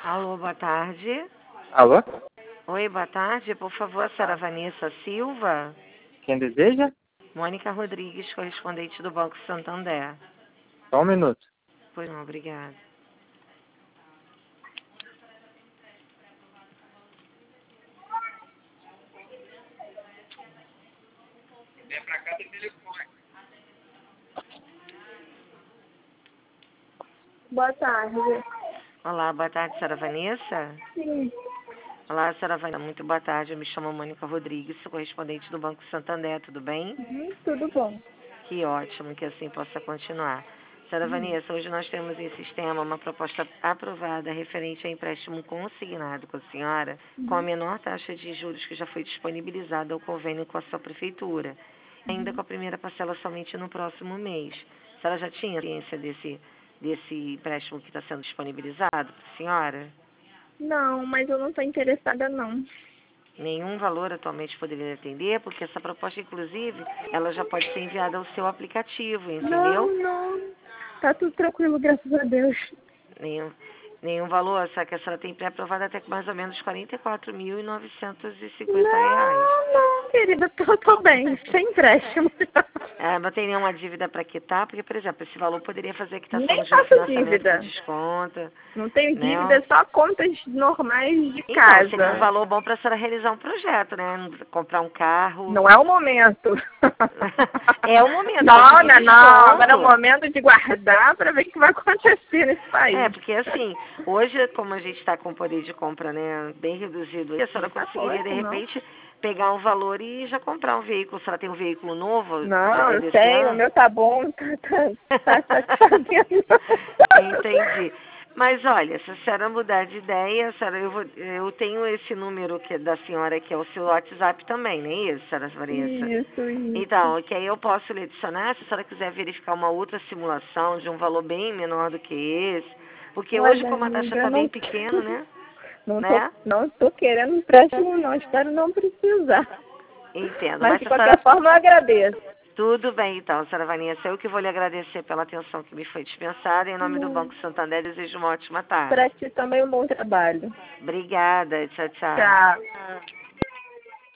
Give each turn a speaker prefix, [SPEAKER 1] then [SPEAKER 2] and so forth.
[SPEAKER 1] Alô, boa tarde.
[SPEAKER 2] Alô?
[SPEAKER 1] Oi, boa tarde. Por favor, a senhora Vanessa Silva.
[SPEAKER 2] Quem deseja?
[SPEAKER 1] Mônica Rodrigues, correspondente do Banco Santander.
[SPEAKER 2] Só um minuto.
[SPEAKER 1] Pois não, obrigada.
[SPEAKER 2] Vem pra cá do telefone.
[SPEAKER 3] Boa tarde.
[SPEAKER 1] Olá, boa tarde, senhora Vanessa.
[SPEAKER 3] Sim.
[SPEAKER 1] Olá, senhora Vanessa. Muito boa tarde. Eu me chamo Mônica Rodrigues, sou correspondente do Banco Santander. Tudo bem?
[SPEAKER 3] Tudo bom.
[SPEAKER 1] Que ótimo, que assim possa continuar. Senhora Vanessa, hoje nós temos em sistema uma proposta aprovada referente a empréstimo consignado com a senhora, com a menor taxa de juros que já foi disponibilizada ao convênio com a sua prefeitura, ainda com a primeira parcela somente no próximo mês. A senhora já tinha ciência desse empréstimo que está sendo disponibilizado para a senhora?
[SPEAKER 3] Não, mas eu não estou interessada, não.
[SPEAKER 1] Nenhum valor atualmente poderia atender, porque essa proposta, inclusive, ela já pode ser enviada ao seu aplicativo, entendeu?
[SPEAKER 3] Não. Tá tudo tranquilo, graças a Deus.
[SPEAKER 1] Nenhum valor, só que a senhora tem pré-aprovado até com mais ou menos R$ 44.950.
[SPEAKER 3] Não, querida, tô bem, sem empréstimo.
[SPEAKER 1] Não tem nenhuma dívida para quitar, porque, por exemplo, esse valor poderia fazer a quitação
[SPEAKER 3] Nem
[SPEAKER 1] de um
[SPEAKER 3] faço
[SPEAKER 1] financiamento
[SPEAKER 3] dívida.
[SPEAKER 1] com desconto.
[SPEAKER 3] Não tenho
[SPEAKER 1] né?
[SPEAKER 3] dívida, só contas normais de
[SPEAKER 1] Então,
[SPEAKER 3] casa.
[SPEAKER 1] seria um valor bom para a senhora realizar um projeto, né? Comprar um carro.
[SPEAKER 3] Não é o momento.
[SPEAKER 1] É o momento.
[SPEAKER 3] Não.
[SPEAKER 1] Desconto.
[SPEAKER 3] Agora é o momento de guardar para ver o que vai acontecer nesse país.
[SPEAKER 1] Porque assim, hoje, como a gente está com o poder de compra, né, bem reduzido, a senhora conseguiria, de repente, pegar um valor e já comprar um veículo. A senhora tem um veículo novo?
[SPEAKER 3] Não, eu tenho, o meu tá bom, tá satisfazendo.
[SPEAKER 1] Entendi. Mas olha, se a senhora mudar de ideia, senhora, eu tenho esse número que é da senhora, que é o seu WhatsApp também, não é isso, senhora Vanessa?
[SPEAKER 3] Isso.
[SPEAKER 1] Então, que aí eu posso lhe adicionar, se a senhora quiser verificar uma outra simulação de um valor bem menor do que esse, porque
[SPEAKER 3] Olha,
[SPEAKER 1] hoje, como a taxa está bem pequena, né?
[SPEAKER 3] Não tô querendo empréstimo, não. Espero não precisar.
[SPEAKER 1] Entendo.
[SPEAKER 3] Mas de
[SPEAKER 1] se a
[SPEAKER 3] qualquer
[SPEAKER 1] senhora...
[SPEAKER 3] forma, eu agradeço.
[SPEAKER 1] Tudo bem, então, senhora Vanessa. Eu que vou lhe agradecer pela atenção que me foi dispensada. Em nome do Banco Santander, desejo uma ótima tarde.
[SPEAKER 3] Para ti também um bom trabalho.
[SPEAKER 1] Obrigada. Tchau, tchau.
[SPEAKER 3] Tchau.